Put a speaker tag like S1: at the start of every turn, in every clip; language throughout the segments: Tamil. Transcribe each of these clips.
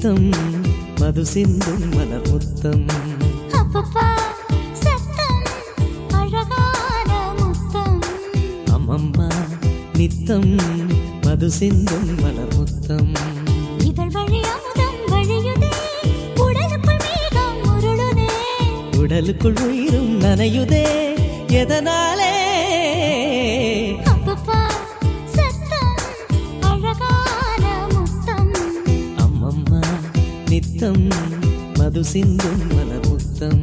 S1: நித்தம் மது சிந்தும் மலர் முத்தம்.
S2: அப்பப்பா சத்தம் அழகான முத்தம்.
S1: அம்மம்மா நித்தம் மது சிந்தும் மலர் முத்தம்.
S2: இதழ் வழி அமுதம் வழியுதே, உடலுக்குள் மேகம் உருளுதே,
S1: உடலுக்குள் உயிரும் நனையுதே, எதனாலே?
S2: அப்பப்பா சத்தம் அழகான முத்தம்.
S1: அம்மம்மா நித்தம் மது சிந்தும் மலர் முத்தம்.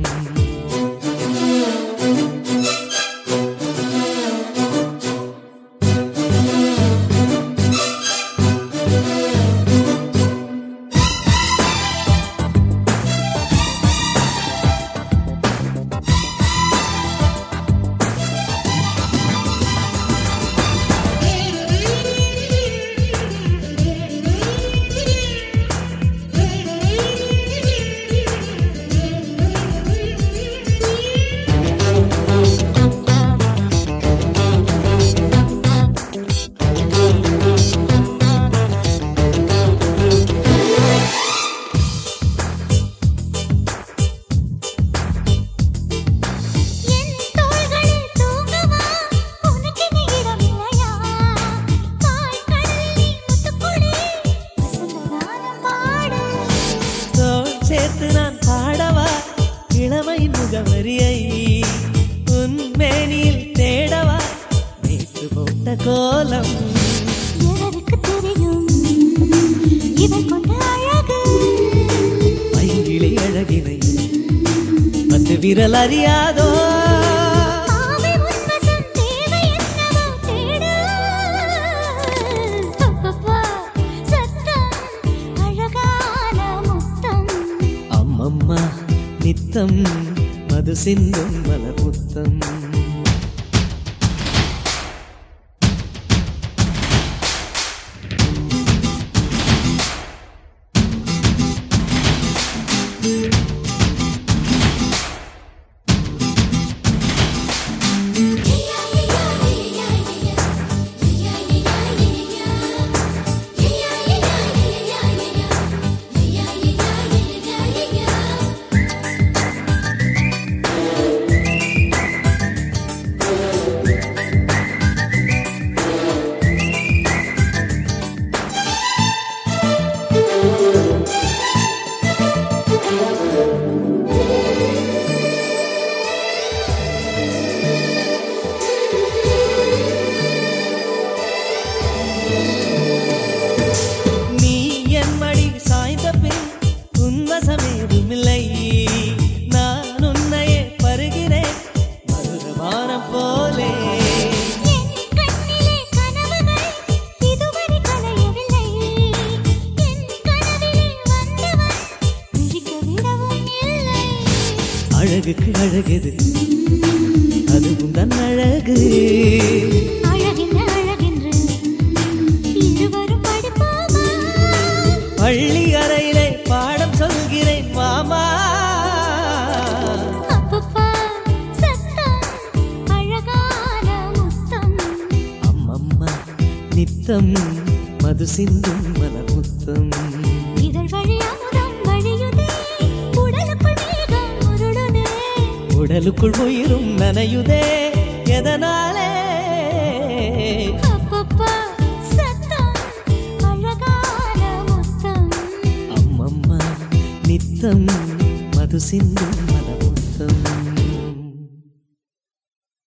S1: சேர்த்து நான் பாடவா இளமை முகவரியை, உன் மேனில் தேடவா நேற்று போட்ட கோலம்.
S2: எவருக்கு தெரியும் இவள் கொண்ட அழகு,
S1: பைங்கிளி அழகினை பத்து விரல் அறியாதோ?
S2: ஆவி உன்வசம் தேவை என்னவோ தேடு. அப்பப்பா சத்தம் அழகான முத்தம்.
S1: அம்மம்மா நித்தம் மது சிந்தும் மலர் முத்தம். நான் உன்னையே பருகிறேன் மதுரபானம் போலே.
S2: என் கண்ணிலே கனவுகள் இதுவரை கலையவில்லை, என் கனவிலே வந்தவன் விழிக்க விடவும் இல்லை.
S1: அழகுக்கு அழகுது அதுவும் தன் அழகு,
S2: அழகென்று அழகென்று இருவரும் படிப்போமா?
S1: பள்ளி அறையிலே பாடம் சொல்கிறேன் மாமா.
S2: அப்பப்பா சத்தம் அழகான முத்தம்.
S1: அம்மம்மா நித்தம் மது சிந்தும் மலர் முத்தம்.
S2: இதழ் வழி அமுதம் வழியுதே, உடலுக்குள் மேகம் உருளுதே,
S1: உடலுக்குள் உயிரும் நனையுதே, எதனாலே?
S2: அப்பப்பா சத்தம் அழகான முத்தம்.
S1: அம்மம்மா நித்தம் மது சிந்தும்